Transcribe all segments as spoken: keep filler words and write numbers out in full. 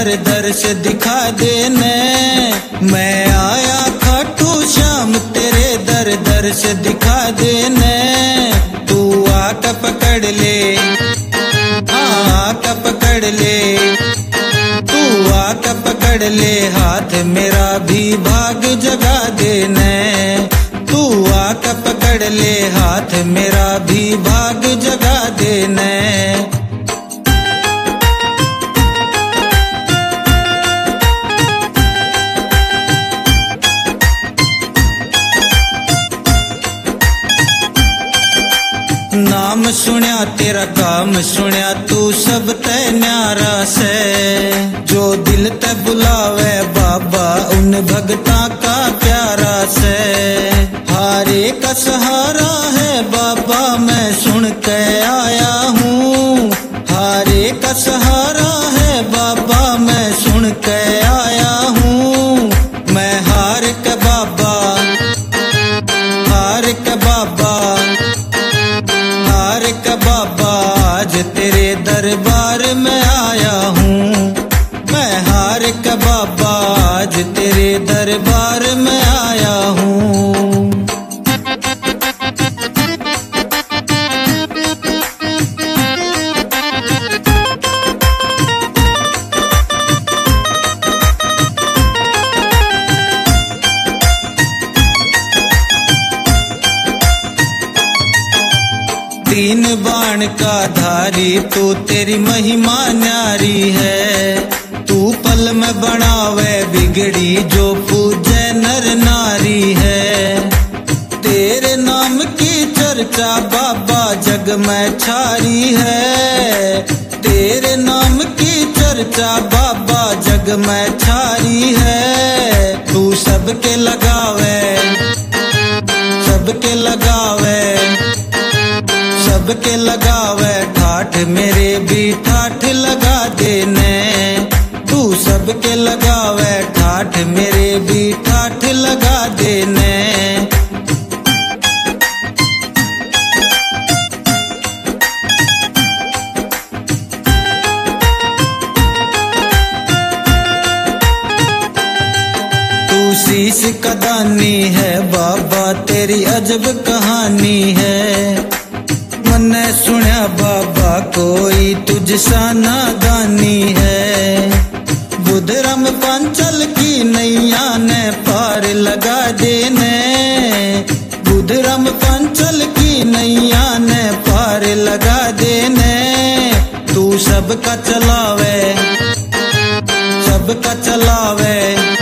दर दर्श दिखा देने। मैं आया खाटू श्याम तेरे दर दर्श दिखा देने। तू आकर पकड़ ले, आकर पकड़ ले, तू आकर पकड़ ले हाथ मेरा भी भाग जगा देने। तू आकर पकड़ ले हाथ मेरा भी भाग जगा देने। नाम सुनिया तेरा काम सुनिया तू सब तै न्यारा से। जो दिल ते बुलावे बाबा उन भगता का प्यारा से। हारे का सहारा है बाबा मैं सुन के आया हूँ। हारे का सहारा है बाबा मैं सुन के आया हूँ। मैं हार के बाबा, हार के बाबा, हार के बाबा आज तेरे दरबार में आया हूँ। मैं हार के बाबा आज तेरे दरबार में आया हूँ। तीन बाण का धारी तू तेरी महिमा न्यारी है। तू पल में बनावे बिगड़ी जो पूजे नर नारी है। तेरे नाम की चर्चा बाबा जग में छारी है। तेरे नाम की चर्चा बाबा जग में छारी है। तू सबके लगावे, सबके लगावे, सबके लगावे ठाठ मेरे भी ठाठ लगा देने। तू सबके लगावे ठाठ मेरे भी ठाठ लगा देने। तू शीश का दानी है बाबा तेरी अजब कहानी है। मैंने सुना बाबा कोई तुझसा नादानी है। बुधराम पांचल की नैया ने पार लगा देने। बुधराम पांचल की नैया ने पार लगा देने। तू सबका चलावे, सबका चलावे,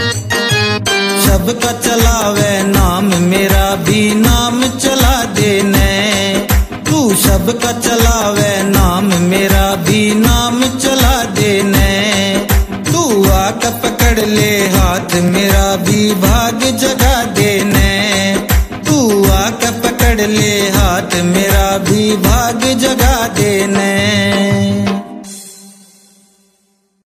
सबका चलावे नाम मेरा भी नाम चला देने। तू सबका चलावे नाम मेरा भी नाम चला देने। तू आकर पकड़ ले हाथ मेरा भी भाग जगा देने। तू आकर पकड़ ले हाथ मेरा भी भाग जगा देने।